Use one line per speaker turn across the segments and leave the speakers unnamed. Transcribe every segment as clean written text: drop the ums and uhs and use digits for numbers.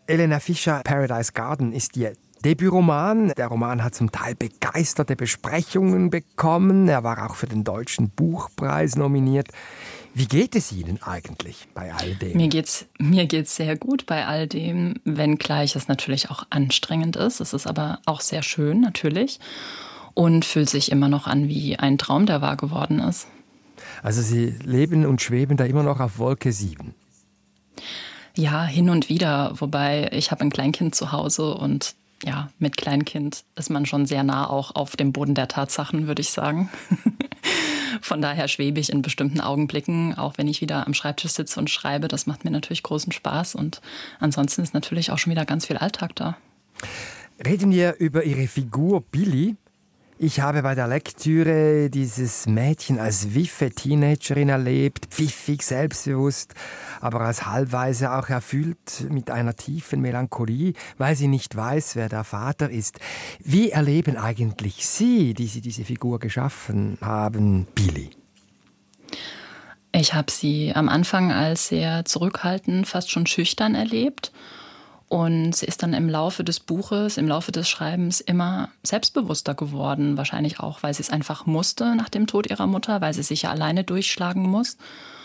Elena Fischer, Paradise Garden ist Ihr Debütroman. Der Roman hat zum Teil begeisterte Besprechungen bekommen. Er war auch für den Deutschen Buchpreis nominiert. Wie geht es Ihnen eigentlich bei all dem?
Mir geht's sehr gut bei all dem, wenngleich es natürlich auch anstrengend ist. Es ist aber auch sehr schön natürlich und fühlt sich immer noch an wie ein Traum, der wahr geworden ist.
Also Sie leben und schweben da immer noch auf Wolke 7?
Ja, hin und wieder, wobei ich habe ein Kleinkind zu Hause und ja, mit Kleinkind ist man schon sehr nah auch auf dem Boden der Tatsachen, würde ich sagen. Von daher schwebe ich in bestimmten Augenblicken, auch wenn ich wieder am Schreibtisch sitze und schreibe. Das macht mir natürlich großen Spaß und ansonsten ist natürlich auch schon wieder ganz viel Alltag da.
Reden wir über Ihre Figur Billy. Ich habe bei der Lektüre dieses Mädchen als wiffe Teenagerin erlebt, pfiffig, selbstbewusst, aber als halbweise auch erfüllt mit einer tiefen Melancholie, weil sie nicht weiß, wer der Vater ist. Wie erleben eigentlich Sie, die Sie diese Figur geschaffen haben, Billy?
Ich habe sie am Anfang als sehr zurückhaltend, fast schon schüchtern erlebt. Und sie ist dann im Laufe des Buches, im Laufe des Schreibens immer selbstbewusster geworden. Wahrscheinlich auch, weil sie es einfach musste nach dem Tod ihrer Mutter, weil sie sich ja alleine durchschlagen muss.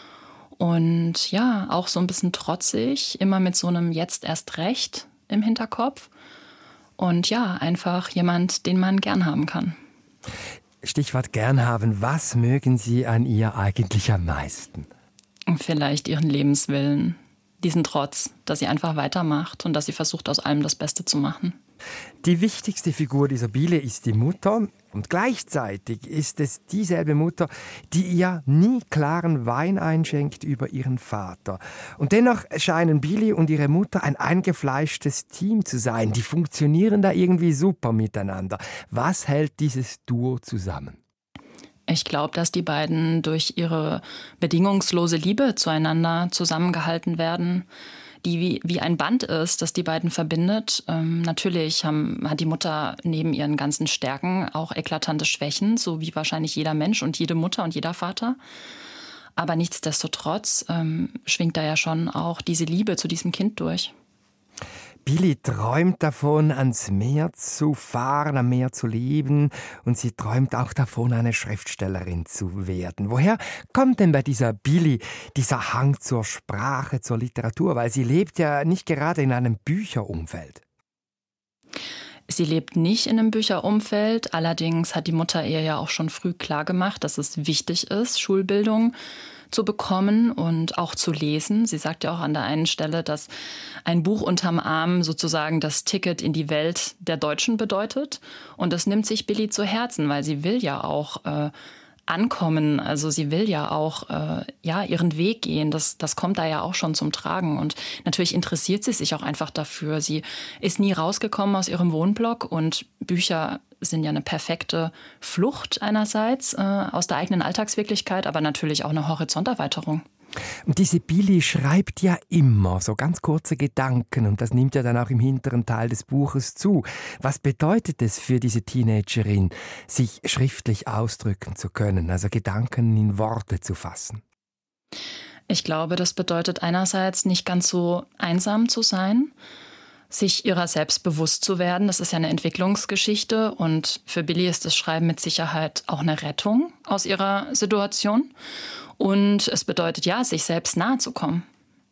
Und ja, auch so ein bisschen trotzig, immer mit so einem Jetzt erst recht im Hinterkopf. Und ja, einfach jemand, den man gern haben kann.
Stichwort gern haben. Was mögen Sie an ihr eigentlich am meisten?
Vielleicht ihren Lebenswillen. Diesen Trotz, dass sie einfach weitermacht und dass sie versucht, aus allem das Beste zu machen.
Die wichtigste Figur dieser Billy ist die Mutter und gleichzeitig ist es dieselbe Mutter, die ihr nie klaren Wein einschenkt über ihren Vater. Und dennoch scheinen Billy und ihre Mutter ein eingefleischtes Team zu sein. Die funktionieren da irgendwie super miteinander. Was hält dieses Duo zusammen?
Ich glaube, dass die beiden durch ihre bedingungslose Liebe zueinander zusammengehalten werden, die wie ein Band ist, das die beiden verbindet. Natürlich hat die Mutter neben ihren ganzen Stärken auch eklatante Schwächen, so wie wahrscheinlich jeder Mensch und jede Mutter und jeder Vater. Aber nichtsdestotrotz schwingt da ja schon auch diese Liebe zu diesem Kind durch.
Billy träumt davon, ans Meer zu fahren, am Meer zu leben. Und sie träumt auch davon, eine Schriftstellerin zu werden. Woher kommt denn bei dieser Billy dieser Hang zur Sprache, zur Literatur? Weil sie lebt ja nicht gerade in einem Bücherumfeld.
Sie lebt nicht in einem Bücherumfeld. Allerdings hat die Mutter ihr ja auch schon früh klargemacht, dass es wichtig ist, Schulbildung zu bekommen und auch zu lesen. Sie sagt ja auch an der einen Stelle, dass ein Buch unterm Arm sozusagen das Ticket in die Welt der Deutschen bedeutet. Und das nimmt sich Billy zu Herzen, weil sie will ja auch ankommen. Also sie will ja auch ihren Weg gehen. Das kommt da ja auch schon zum Tragen. Und natürlich interessiert sie sich auch einfach dafür. Sie ist nie rausgekommen aus ihrem Wohnblock und Bücher sind ja eine perfekte Flucht einerseits aus der eigenen Alltagswirklichkeit, aber natürlich auch eine Horizonterweiterung.
Und diese Billy schreibt ja immer so ganz kurze Gedanken und das nimmt ja dann auch im hinteren Teil des Buches zu. Was bedeutet es für diese Teenagerin, sich schriftlich ausdrücken zu können, also Gedanken in Worte zu fassen?
Ich glaube, das bedeutet einerseits nicht ganz so einsam zu sein, sich ihrer selbst bewusst zu werden. Das ist ja eine Entwicklungsgeschichte und für Billy ist das Schreiben mit Sicherheit auch eine Rettung aus ihrer Situation. Und es bedeutet ja, sich selbst nahe zu kommen.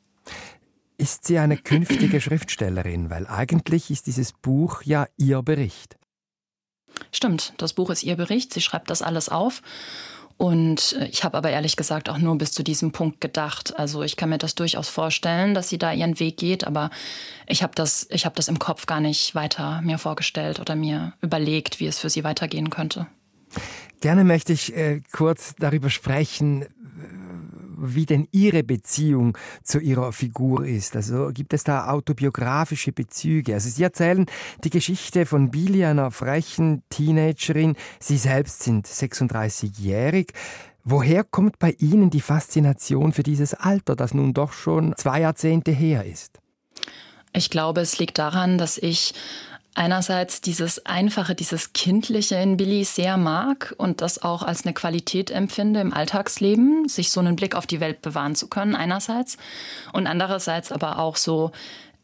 Ist sie eine künftige Schriftstellerin? Weil eigentlich ist dieses Buch ja ihr Bericht.
Stimmt, das Buch ist ihr Bericht. Sie schreibt das alles auf. Und ich habe aber ehrlich gesagt auch nur bis zu diesem Punkt gedacht. Also ich kann mir das durchaus vorstellen, dass sie da ihren Weg geht, aber ich habe das im Kopf gar nicht weiter mir vorgestellt oder mir überlegt, wie es für sie weitergehen könnte.
Gerne möchte ich kurz darüber sprechen, wie denn Ihre Beziehung zu Ihrer Figur ist. Also gibt es da autobiografische Bezüge? Also Sie erzählen die Geschichte von Billy, einer frechen Teenagerin. Sie selbst sind 36-jährig. Woher kommt bei Ihnen die Faszination für dieses Alter, das nun doch schon 2 Jahrzehnte her ist?
Ich glaube, es liegt daran, dass ich einerseits dieses Einfache, dieses Kindliche in Billy sehr mag und das auch als eine Qualität empfinde im Alltagsleben, sich so einen Blick auf die Welt bewahren zu können einerseits und andererseits aber auch so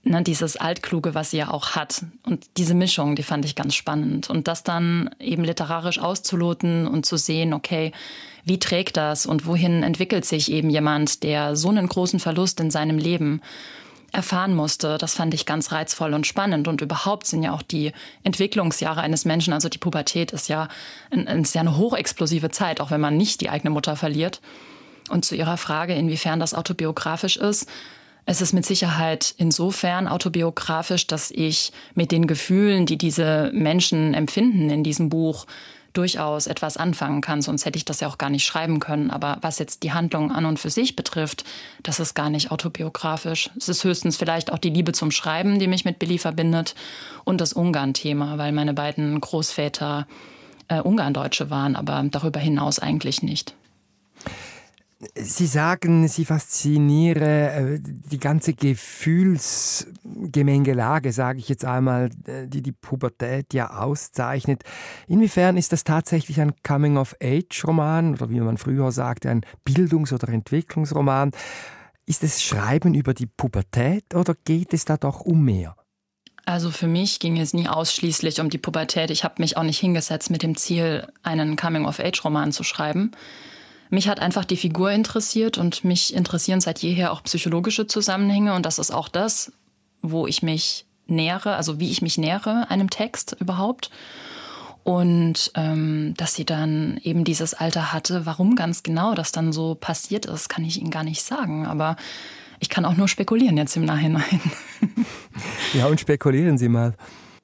dieses Altkluge, was sie ja auch hat. Und diese Mischung, die fand ich ganz spannend. Und das dann eben literarisch auszuloten und zu sehen, okay, wie trägt das und wohin entwickelt sich eben jemand, der so einen großen Verlust in seinem Leben erfahren musste, das fand ich ganz reizvoll und spannend. Und überhaupt sind ja auch die Entwicklungsjahre eines Menschen, also die Pubertät ist ja eine hochexplosive Zeit, auch wenn man nicht die eigene Mutter verliert. Und zu Ihrer Frage, inwiefern das autobiografisch ist, es ist mit Sicherheit insofern autobiografisch, dass ich mit den Gefühlen, die diese Menschen empfinden in diesem Buch, durchaus etwas anfangen kann. Sonst hätte ich das ja auch gar nicht schreiben können. Aber was jetzt die Handlung an und für sich betrifft, das ist gar nicht autobiografisch. Es ist höchstens vielleicht auch die Liebe zum Schreiben, die mich mit Billy verbindet, und das Ungarn-Thema, weil meine beiden Großväter Ungarndeutsche waren, aber darüber hinaus eigentlich nicht.
Sie sagen, Sie fasziniere die ganze Gefühlsgemengelage, sage ich jetzt einmal, die Pubertät ja auszeichnet. Inwiefern ist das tatsächlich ein Coming-of-Age-Roman oder wie man früher sagte, ein Bildungs- oder Entwicklungsroman? Ist es Schreiben über die Pubertät oder geht es da doch um mehr?
Also für mich ging es nie ausschließlich um die Pubertät. Ich habe mich auch nicht hingesetzt mit dem Ziel, einen Coming-of-Age-Roman zu schreiben. Mich hat einfach die Figur interessiert und mich interessieren seit jeher auch psychologische Zusammenhänge. Und das ist auch das, wo ich mich nähere, also wie ich mich nähere einem Text überhaupt. Und dass sie dann eben dieses Alter hatte, warum ganz genau das dann so passiert ist, kann ich Ihnen gar nicht sagen. Aber ich kann auch nur spekulieren jetzt im Nachhinein.
Ja, und spekulieren Sie mal.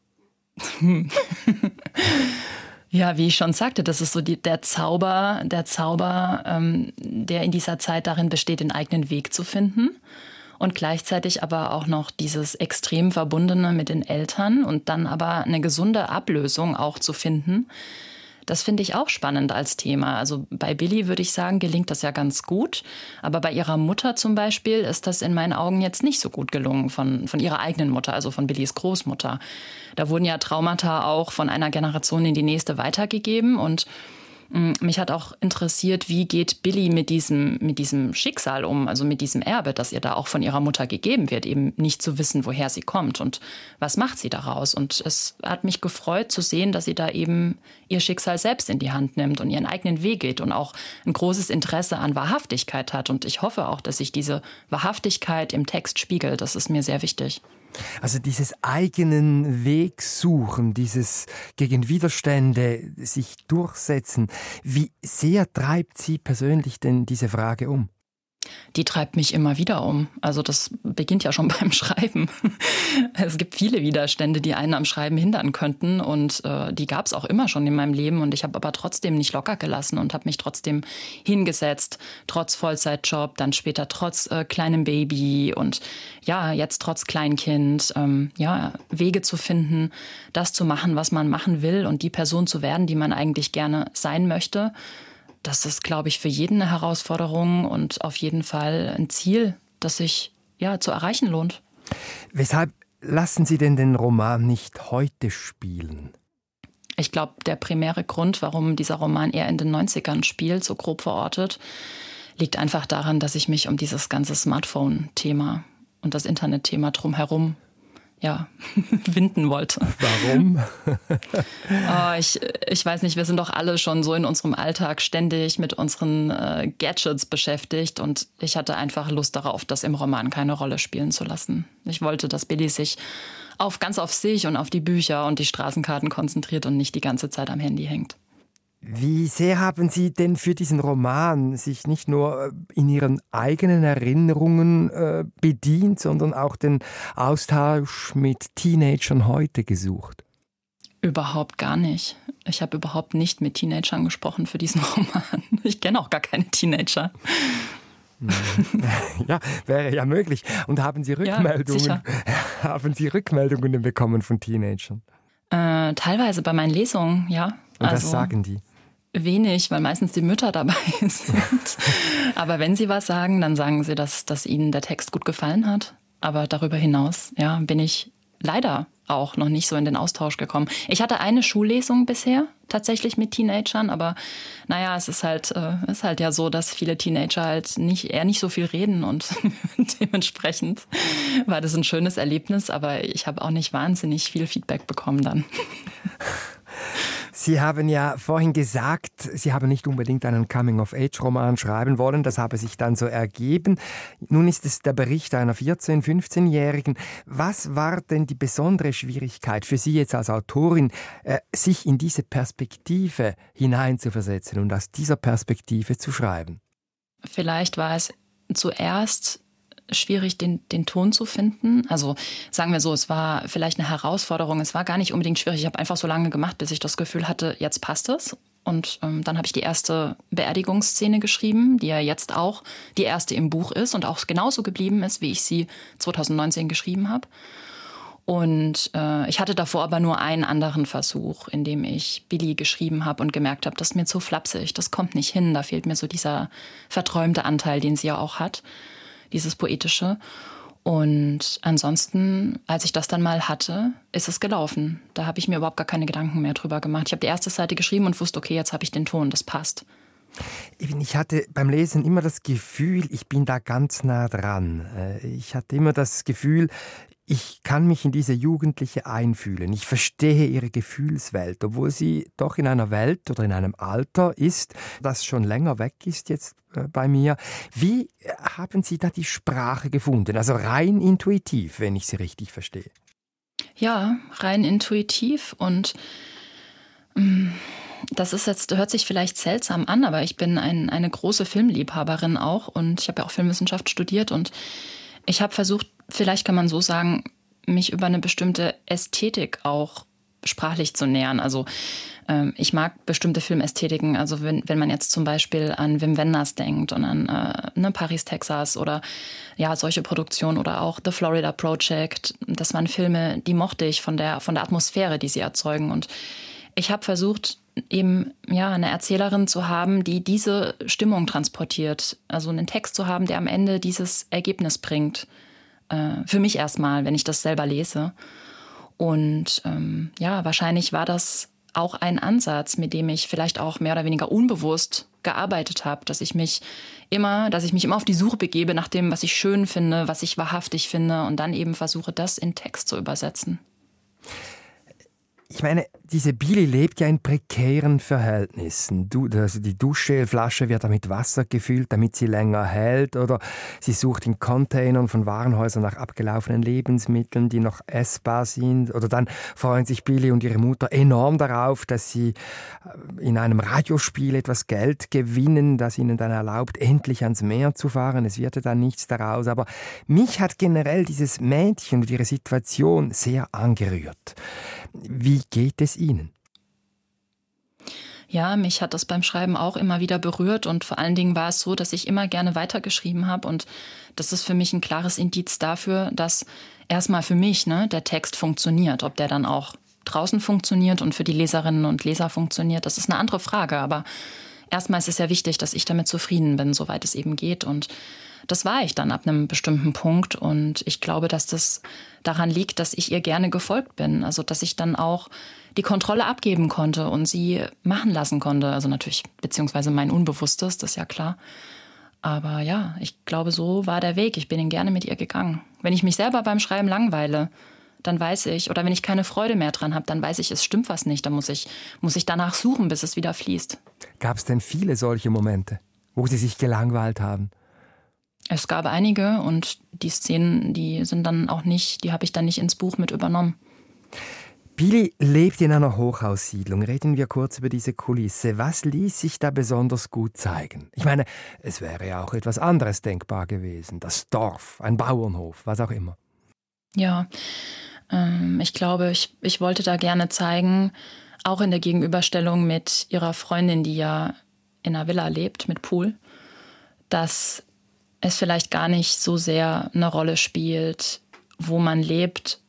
Ja, wie ich schon sagte, das ist so der Zauber, der in dieser Zeit darin besteht, den eigenen Weg zu finden. Und gleichzeitig aber auch noch dieses extrem Verbundene mit den Eltern und dann aber eine gesunde Ablösung auch zu finden. Das finde ich auch spannend als Thema. Also bei Billy würde ich sagen, gelingt das ja ganz gut. Aber bei ihrer Mutter zum Beispiel ist das in meinen Augen jetzt nicht so gut gelungen von ihrer eigenen Mutter, also von Billys Großmutter. Da wurden ja Traumata auch von einer Generation in die nächste weitergegeben. Und mich hat auch interessiert, wie geht Billy mit diesem Schicksal um, also mit diesem Erbe, das ihr da auch von ihrer Mutter gegeben wird, eben nicht zu wissen, woher sie kommt und was macht sie daraus. Und es hat mich gefreut zu sehen, dass sie da eben ihr Schicksal selbst in die Hand nimmt und ihren eigenen Weg geht und auch ein großes Interesse an Wahrhaftigkeit hat. Und ich hoffe auch, dass sich diese Wahrhaftigkeit im Text spiegelt. Das ist mir sehr wichtig.
Also dieses eigenen Weg suchen, dieses gegen Widerstände sich durchsetzen. Wie sehr treibt Sie persönlich denn diese Frage um?
Die treibt mich immer wieder um. Also das beginnt ja schon beim Schreiben. Es gibt viele Widerstände, die einen am Schreiben hindern könnten und die gab es auch immer schon in meinem Leben und ich habe aber trotzdem nicht locker gelassen und habe mich trotzdem hingesetzt, trotz Vollzeitjob, dann später trotz kleinem Baby und ja, jetzt trotz Kleinkind, Wege zu finden, das zu machen, was man machen will und die Person zu werden, die man eigentlich gerne sein möchte. Das ist, glaube ich, für jeden eine Herausforderung und auf jeden Fall ein Ziel, das sich zu erreichen lohnt.
Weshalb lassen Sie denn den Roman nicht heute spielen?
Ich glaube, der primäre Grund, warum dieser Roman eher in den 90ern spielt, so grob verortet, liegt einfach daran, dass ich mich um dieses ganze Smartphone-Thema und das Internet-Thema drumherum winden wollte.
Warum?
Ich weiß nicht, wir sind doch alle schon so in unserem Alltag ständig mit unseren Gadgets beschäftigt und ich hatte einfach Lust darauf, das im Roman keine Rolle spielen zu lassen. Ich wollte, dass Billy sich ganz auf sich und auf die Bücher und die Straßenkarten konzentriert und nicht die ganze Zeit am Handy hängt.
Wie sehr haben Sie denn für diesen Roman sich nicht nur in Ihren eigenen Erinnerungen bedient, sondern auch den Austausch mit Teenagern heute gesucht?
Überhaupt gar nicht. Ich habe überhaupt nicht mit Teenagern gesprochen für diesen Roman. Ich kenne auch gar keine Teenager.
Ja, wäre ja möglich. Und haben Sie Rückmeldungen?
Ja,
haben Sie Rückmeldungen bekommen von Teenagern?
Teilweise bei meinen Lesungen, ja.
Und was sagen die?
Wenig, weil meistens die Mütter dabei sind. Aber wenn sie was sagen, dann sagen sie, dass ihnen der Text gut gefallen hat. Aber darüber hinaus, bin ich leider auch noch nicht so in den Austausch gekommen. Ich hatte eine Schullesung bisher, tatsächlich mit Teenagern, aber naja, es ist halt ja so, dass viele Teenager halt eher nicht so viel reden und dementsprechend war das ein schönes Erlebnis, aber ich habe auch nicht wahnsinnig viel Feedback bekommen dann.
Sie haben ja vorhin gesagt, Sie haben nicht unbedingt einen Coming-of-Age-Roman schreiben wollen. Das habe sich dann so ergeben. Nun ist es der Bericht einer 14-, 15-Jährigen. Was war denn die besondere Schwierigkeit für Sie jetzt als Autorin, sich in diese Perspektive hineinzuversetzen und aus dieser Perspektive zu schreiben?
Vielleicht war es zuerst schwierig, den Ton zu finden. Also sagen wir so, es war vielleicht eine Herausforderung. Es war gar nicht unbedingt schwierig. Ich habe einfach so lange gemacht, bis ich das Gefühl hatte, jetzt passt es. Und dann habe ich die erste Beerdigungsszene geschrieben, die ja jetzt auch die erste im Buch ist und auch genauso geblieben ist, wie ich sie 2019 geschrieben habe. Und ich hatte davor aber nur einen anderen Versuch, in dem ich Billy geschrieben habe und gemerkt habe, das ist mir zu flapsig, das kommt nicht hin. Da fehlt mir so dieser verträumte Anteil, den sie ja auch hat. Dieses Poetische. Und ansonsten, als ich das dann mal hatte, ist es gelaufen. Da habe ich mir überhaupt gar keine Gedanken mehr drüber gemacht. Ich habe die erste Seite geschrieben und wusste, okay, jetzt habe ich den Ton, das passt.
Ich hatte beim Lesen immer das Gefühl, ich bin da ganz nah dran. Ich hatte immer das Gefühl, ich kann mich in diese Jugendliche einfühlen. Ich verstehe ihre Gefühlswelt, obwohl sie doch in einer Welt oder in einem Alter ist, das schon länger weg ist jetzt bei mir. Wie haben Sie da die Sprache gefunden? Also rein intuitiv, wenn ich Sie richtig verstehe.
Ja, rein intuitiv und das ist jetzt, hört sich vielleicht seltsam an, aber ich bin eine große Filmliebhaberin auch und ich habe ja auch Filmwissenschaft studiert und ich habe versucht, vielleicht kann man so sagen, mich über eine bestimmte Ästhetik auch sprachlich zu nähern. Also ich mag bestimmte Filmästhetiken. Also wenn man jetzt zum Beispiel an Wim Wenders denkt und an Paris, Texas oder ja solche Produktionen oder auch The Florida Project, das waren Filme, die mochte ich von der Atmosphäre, die sie erzeugen. Und ich habe versucht, eben ja eine Erzählerin zu haben, die diese Stimmung transportiert. Also einen Text zu haben, der am Ende dieses Ergebnis bringt. Für mich erstmal, wenn ich das selber lese. Und ja, wahrscheinlich war das auch ein Ansatz, mit dem ich vielleicht auch mehr oder weniger unbewusst gearbeitet habe, dass ich mich immer auf die Suche begebe nach dem, was ich schön finde, was ich wahrhaftig finde und dann eben versuche, das in Text zu übersetzen.
Ich meine, diese Billy lebt ja in prekären Verhältnissen. Also die Duschgelflasche wird mit Wasser gefüllt, damit sie länger hält. Oder sie sucht in Containern von Warenhäusern nach abgelaufenen Lebensmitteln, die noch essbar sind. Oder dann freuen sich Billy und ihre Mutter enorm darauf, dass sie in einem Radiospiel etwas Geld gewinnen, das ihnen dann erlaubt, endlich ans Meer zu fahren. Es wird ja dann nichts daraus. Aber mich hat generell dieses Mädchen und ihre Situation sehr angerührt. Wie geht es Ihnen?
Ja, mich hat das beim Schreiben auch immer wieder berührt und vor allen Dingen war es so, dass ich immer gerne weitergeschrieben habe und das ist für mich ein klares Indiz dafür, dass erstmal für mich der Text funktioniert. Ob der dann auch draußen funktioniert und für die Leserinnen und Leser funktioniert, das ist eine andere Frage, aber erstmal ist es ja wichtig, dass ich damit zufrieden bin, soweit es eben geht und das war ich dann ab einem bestimmten Punkt und ich glaube, dass das daran liegt, dass ich ihr gerne gefolgt bin. Also, dass ich dann auch die Kontrolle abgeben konnte und sie machen lassen konnte. Also natürlich, beziehungsweise mein Unbewusstes, das ist ja klar. Aber ja, ich glaube, so war der Weg. Ich bin ihn gerne mit ihr gegangen. Wenn ich mich selber beim Schreiben langweile, dann weiß ich, oder wenn ich keine Freude mehr dran habe, dann weiß ich, es stimmt was nicht. Dann muss ich danach suchen, bis es wieder fließt.
Gab es denn viele solche Momente, wo Sie sich gelangweilt haben?
Es gab einige und die Szenen, die habe ich dann nicht ins Buch mit übernommen.
Billy lebt in einer Hochhaussiedlung. Reden wir kurz über diese Kulisse. Was ließ sich da besonders gut zeigen? Ich meine, es wäre ja auch etwas anderes denkbar gewesen. Das Dorf, ein Bauernhof, was auch immer.
Ja, ich glaube, ich wollte da gerne zeigen, auch in der Gegenüberstellung mit ihrer Freundin, die ja in einer Villa lebt, mit Pool, dass es vielleicht gar nicht so sehr eine Rolle spielt, wo man lebt,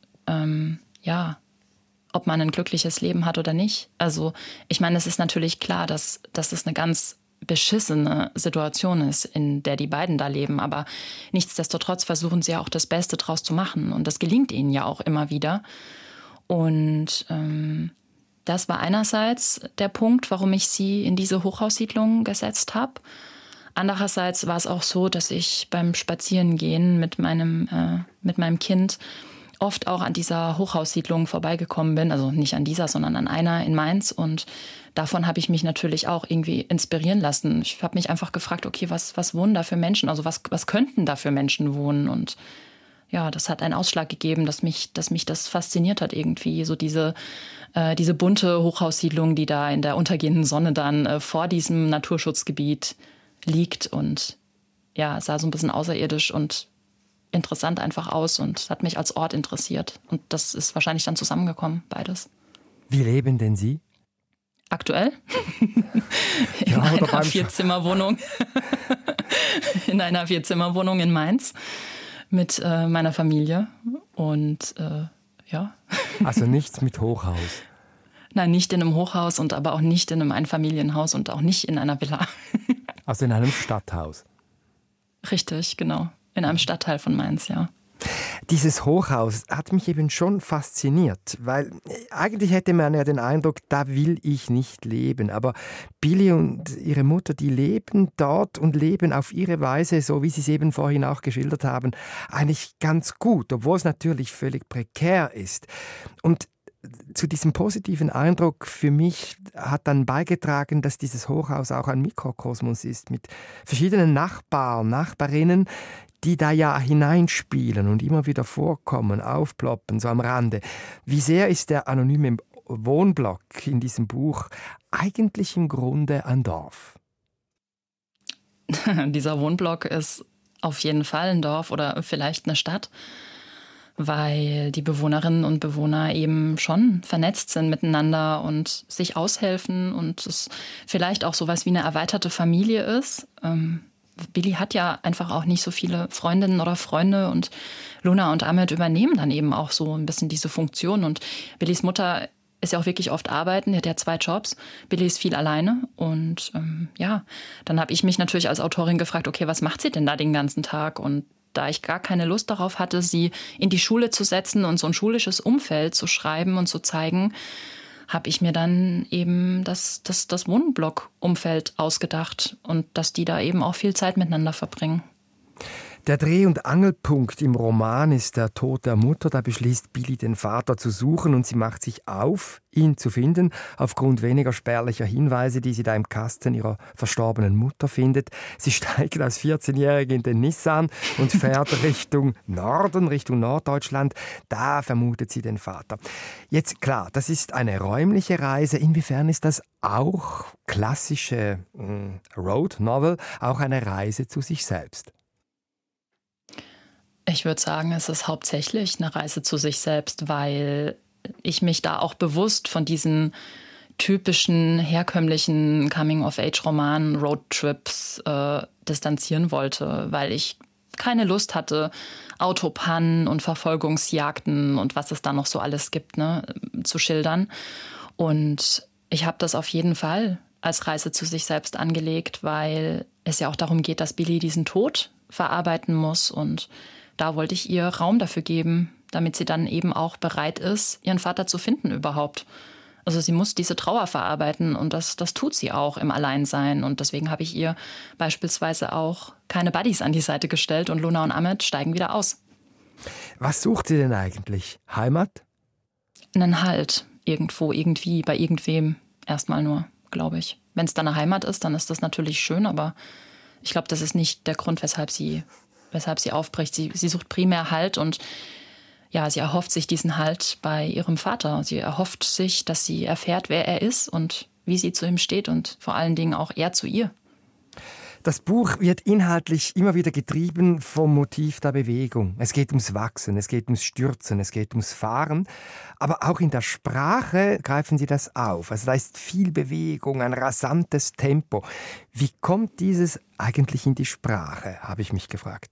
ob man ein glückliches Leben hat oder nicht. Also ich meine, es ist natürlich klar, dass es eine ganz beschissene Situation ist, in der die beiden da leben. Aber nichtsdestotrotz versuchen sie ja auch das Beste draus zu machen. Und das gelingt ihnen ja auch immer wieder. Und das war einerseits der Punkt, warum ich sie in diese Hochhaussiedlung gesetzt habe. Andererseits war es auch so, dass ich beim Spazierengehen mit meinem Kind oft auch an dieser Hochhaussiedlung vorbeigekommen bin. Also nicht an dieser, sondern an einer in Mainz. Und davon habe ich mich natürlich auch irgendwie inspirieren lassen. Ich habe mich einfach gefragt, okay, was wohnen da für Menschen? Also was könnten da für Menschen wohnen? Und ja, das hat einen Ausschlag gegeben, dass mich das fasziniert hat irgendwie. So diese bunte Hochhaussiedlung, die da in der untergehenden Sonne dann vor diesem Naturschutzgebiet liegt und ja, sah so ein bisschen außerirdisch und interessant einfach aus und hat mich als Ort interessiert. Und das ist wahrscheinlich dann zusammengekommen, beides.
Wie leben denn Sie?
Aktuell? In einer Vierzimmerwohnung. In einer Vierzimmerwohnung in Mainz mit meiner Familie. Und ja.
Also nichts mit Hochhaus?
Nein, nicht in einem Hochhaus und aber auch nicht in einem Einfamilienhaus und auch nicht in einer Villa.
Also in einem Stadthaus?
Richtig, genau. In einem Stadtteil von Mainz, ja.
Dieses Hochhaus hat mich eben schon fasziniert, weil eigentlich hätte man ja den Eindruck, da will ich nicht leben. Aber Billy und ihre Mutter, die leben dort und leben auf ihre Weise, so wie Sie es eben vorhin auch geschildert haben, eigentlich ganz gut, obwohl es natürlich völlig prekär ist. Und zu diesem positiven Eindruck für mich hat dann beigetragen, dass dieses Hochhaus auch ein Mikrokosmos ist mit verschiedenen Nachbarn, Nachbarinnen, die da ja hineinspielen und immer wieder vorkommen, aufploppen, so am Rande. Wie sehr ist der anonyme Wohnblock in diesem Buch eigentlich im Grunde ein Dorf?
Dieser Wohnblock ist auf jeden Fall ein Dorf oder vielleicht eine Stadt, weil die Bewohnerinnen und Bewohner eben schon vernetzt sind miteinander und sich aushelfen und es vielleicht auch sowas wie eine erweiterte Familie ist. Billy hat ja einfach auch nicht so viele Freundinnen oder Freunde und Luna und Ahmed übernehmen dann eben auch so ein bisschen diese Funktion. Und Billys Mutter ist ja auch wirklich oft arbeiten, die hat ja 2 Jobs. Billy ist viel alleine und ja, dann habe ich mich natürlich als Autorin gefragt, okay, was macht sie denn da den ganzen Tag? Und da ich gar keine Lust darauf hatte, sie in die Schule zu setzen und so ein schulisches Umfeld zu schreiben und zu zeigen, habe ich mir dann eben das Wohnblock-Umfeld ausgedacht und dass die da eben auch viel Zeit miteinander verbringen.
Der Dreh- und Angelpunkt im Roman ist der Tod der Mutter. Da beschließt Billy, den Vater zu suchen und sie macht sich auf, ihn zu finden, aufgrund weniger spärlicher Hinweise, die sie da im Kasten ihrer verstorbenen Mutter findet. Sie steigt als 14-Jährige in den Nissan und fährt Richtung Norden, Richtung Norddeutschland. Da vermutet sie den Vater. Jetzt klar, das ist eine räumliche Reise. Inwiefern ist das auch klassische Road Novel, auch eine Reise zu sich selbst?
Ich würde sagen, es ist hauptsächlich eine Reise zu sich selbst, weil ich mich da auch bewusst von diesen typischen, herkömmlichen Coming-of-Age-Romanen, Roadtrips distanzieren wollte, weil ich keine Lust hatte, Autopannen und Verfolgungsjagden und was es da noch so alles gibt, zu schildern. Und ich habe das auf jeden Fall als Reise zu sich selbst angelegt, weil es ja auch darum geht, dass Billy diesen Tod verarbeiten muss und da wollte ich ihr Raum dafür geben, damit sie dann eben auch bereit ist, ihren Vater zu finden überhaupt. Also sie muss diese Trauer verarbeiten und das tut sie auch im Alleinsein. Und deswegen habe ich ihr beispielsweise auch keine Buddies an die Seite gestellt und Luna und Ahmed steigen wieder aus.
Was sucht sie denn eigentlich? Heimat?
Einen Halt. Irgendwo, irgendwie, bei irgendwem. Erstmal nur, glaube ich. Wenn es dann eine Heimat ist, dann ist das natürlich schön, aber ich glaube, das ist nicht der Grund, weshalb sie aufbricht. Sie sucht primär Halt und ja, sie erhofft sich diesen Halt bei ihrem Vater. Sie erhofft sich, dass sie erfährt, wer er ist und wie sie zu ihm steht und vor allen Dingen auch er zu ihr.
Das Buch wird inhaltlich immer wieder getrieben vom Motiv der Bewegung. Es geht ums Wachsen, es geht ums Stürzen, es geht ums Fahren. Aber auch in der Sprache greifen Sie das auf. Also da ist viel Bewegung, ein rasantes Tempo. Wie kommt dieses eigentlich in die Sprache, habe ich mich gefragt.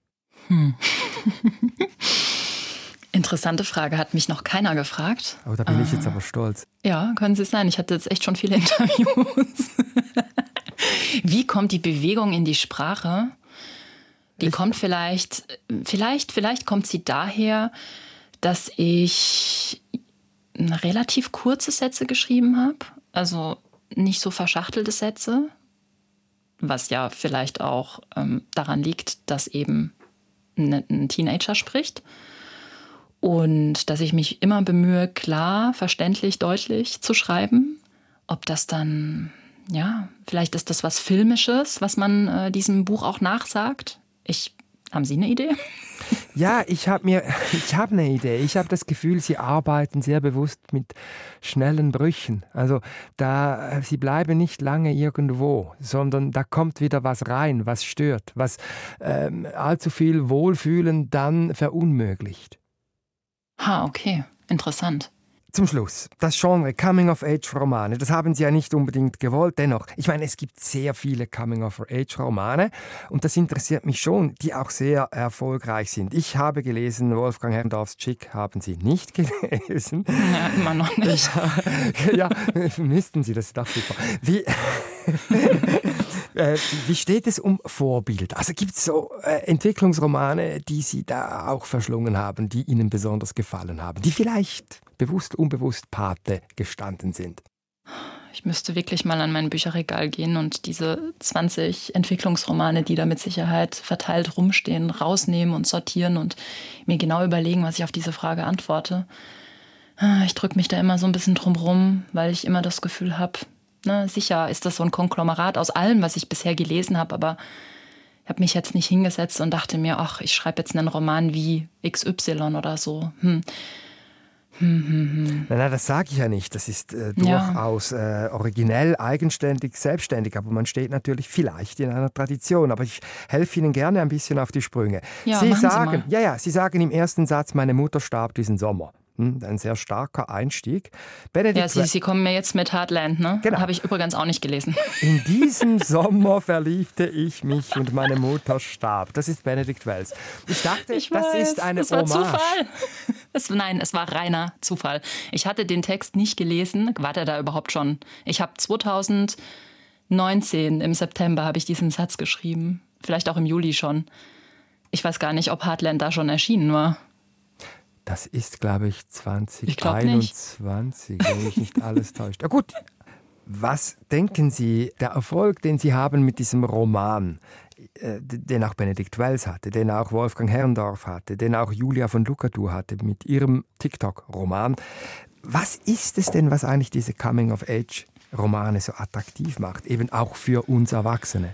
Interessante Frage, hat mich noch keiner gefragt.
Oh, da bin ich jetzt aber stolz.
Ja, können Sie es sein. Ich hatte jetzt echt schon viele Interviews. Wie kommt die Bewegung in die Sprache? Die kommt vielleicht kommt sie daher, dass ich relativ kurze Sätze geschrieben habe. Also nicht so verschachtelte Sätze, was ja vielleicht auch daran liegt, dass eben ein Teenager spricht. Und dass ich mich immer bemühe, klar, verständlich, deutlich zu schreiben. Ob das dann, vielleicht ist das was Filmisches, was man diesem Buch auch nachsagt. Haben Sie eine Idee?
Ja, ich habe eine Idee. Ich habe das Gefühl, Sie arbeiten sehr bewusst mit schnellen Brüchen. Also Sie bleiben nicht lange irgendwo, sondern da kommt wieder was rein, was stört, was allzu viel Wohlfühlen dann verunmöglicht.
Okay, interessant.
Zum Schluss, das Genre Coming-of-Age-Romane, das haben Sie ja nicht unbedingt gewollt. Dennoch, ich meine, es gibt sehr viele Coming-of-Age-Romane und das interessiert mich schon, die auch sehr erfolgreich sind. Ich habe gelesen, Wolfgang Herrndorfs Chick haben Sie nicht gelesen.
Ja, immer noch nicht.
Ja, müssten Sie, das ist doch super. Wie steht es um Vorbild? Also gibt es so Entwicklungsromane, die Sie da auch verschlungen haben, die Ihnen besonders gefallen haben, die vielleicht bewusst, unbewusst Pate gestanden sind?
Ich müsste wirklich mal an mein Bücherregal gehen und diese 20 Entwicklungsromane, die da mit Sicherheit verteilt rumstehen, rausnehmen und sortieren und mir genau überlegen, was ich auf diese Frage antworte. Ich drücke mich da immer so ein bisschen drum rum, weil ich immer das Gefühl habe, sicher ist das so ein Konglomerat aus allem, was ich bisher gelesen habe, aber ich habe mich jetzt nicht hingesetzt und dachte mir, ich schreibe jetzt einen Roman wie XY oder so.
Nein, das sage ich ja nicht. Das ist durchaus originell, eigenständig, selbstständig. Aber man steht natürlich vielleicht in einer Tradition. Aber ich helfe Ihnen gerne ein bisschen auf die Sprünge.
Ja,
Sie sagen im ersten Satz, meine Mutter starb diesen Sommer. Ein sehr starker Einstieg.
Sie kommen mir jetzt mit Heartland, ne?
Genau.
Habe ich übrigens auch nicht gelesen.
In diesem Sommer verliebte ich mich und meine Mutter starb. Das ist Benedict Wells. Ich dachte, das ist eine
Hommage.
Zufall.
Es war reiner Zufall. Ich hatte den Text nicht gelesen. War der da überhaupt schon? Ich habe 2019 im September habe ich diesen Satz geschrieben. Vielleicht auch im Juli schon. Ich weiß gar nicht, ob Heartland da schon erschienen war.
Das ist, glaube ich, 2021, wenn mich nicht alles täuscht. Ja, gut, was denken Sie, der Erfolg, den Sie haben mit diesem Roman, den auch Benedict Wells hatte, den auch Wolfgang Herrndorf hatte, den auch Julia von Lucadou hatte mit ihrem TikTok-Roman, was ist es denn, was eigentlich diese Coming-of-Age-Romane so attraktiv macht, eben auch für uns Erwachsene?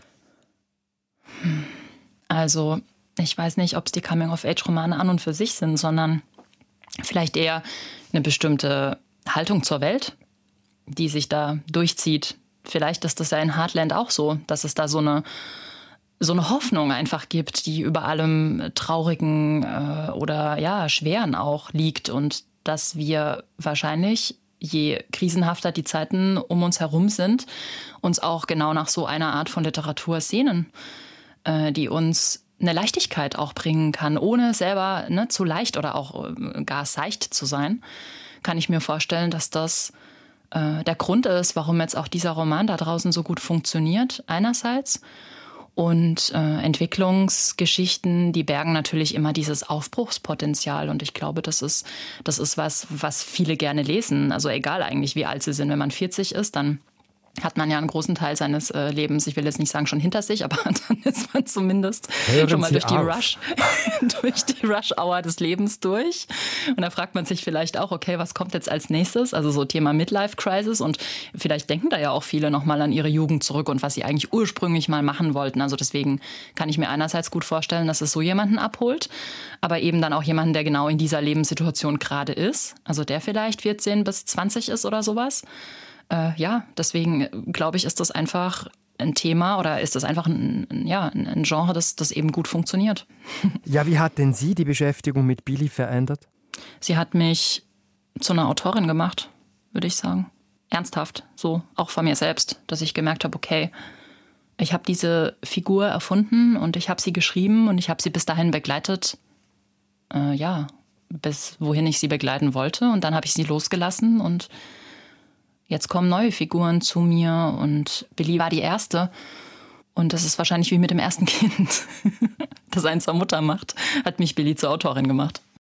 Also, ich weiß nicht, ob es die Coming-of-Age-Romane an und für sich sind, sondern vielleicht eher eine bestimmte Haltung zur Welt, die sich da durchzieht. Vielleicht ist das ja in Heartland auch so, dass es da so eine Hoffnung einfach gibt, die über allem Traurigen oder Schweren auch liegt. Und dass wir wahrscheinlich, je krisenhafter die Zeiten um uns herum sind, uns auch genau nach so einer Art von Literatur sehnen, die uns eine Leichtigkeit auch bringen kann, ohne selber zu leicht oder auch gar seicht zu sein, kann ich mir vorstellen, dass das der Grund ist, warum jetzt auch dieser Roman da draußen so gut funktioniert, einerseits. Und Entwicklungsgeschichten, die bergen natürlich immer dieses Aufbruchspotenzial. Und ich glaube, das ist was viele gerne lesen. Also egal eigentlich, wie alt sie sind. Wenn man 40 ist, dann hat man ja einen großen Teil seines Lebens, ich will jetzt nicht sagen schon hinter sich, aber dann ist man zumindest schon mal durch die Rush-Hour des Lebens durch. Und da fragt man sich vielleicht auch, okay, was kommt jetzt als nächstes? Also so Thema Midlife-Crisis. Und vielleicht denken da ja auch viele nochmal an ihre Jugend zurück und was sie eigentlich ursprünglich mal machen wollten. Also deswegen kann ich mir einerseits gut vorstellen, dass es so jemanden abholt, aber eben dann auch jemanden, der genau in dieser Lebenssituation gerade ist. Also der vielleicht 14 bis 20 ist oder sowas. Deswegen glaube ich, ist das einfach ein Thema oder ist das einfach ein Genre, das eben gut funktioniert.
Ja, wie hat denn Sie die Beschäftigung mit Billy verändert?
Sie hat mich zu einer Autorin gemacht, würde ich sagen. Ernsthaft, so auch von mir selbst, dass ich gemerkt habe, okay, ich habe diese Figur erfunden und ich habe sie geschrieben und ich habe sie bis dahin begleitet, bis wohin ich sie begleiten wollte. Und dann habe ich sie losgelassen und jetzt kommen neue Figuren zu mir und Billy war die erste. Und das ist wahrscheinlich wie mit dem ersten Kind, das einen zur Mutter macht, hat mich Billy zur Autorin gemacht.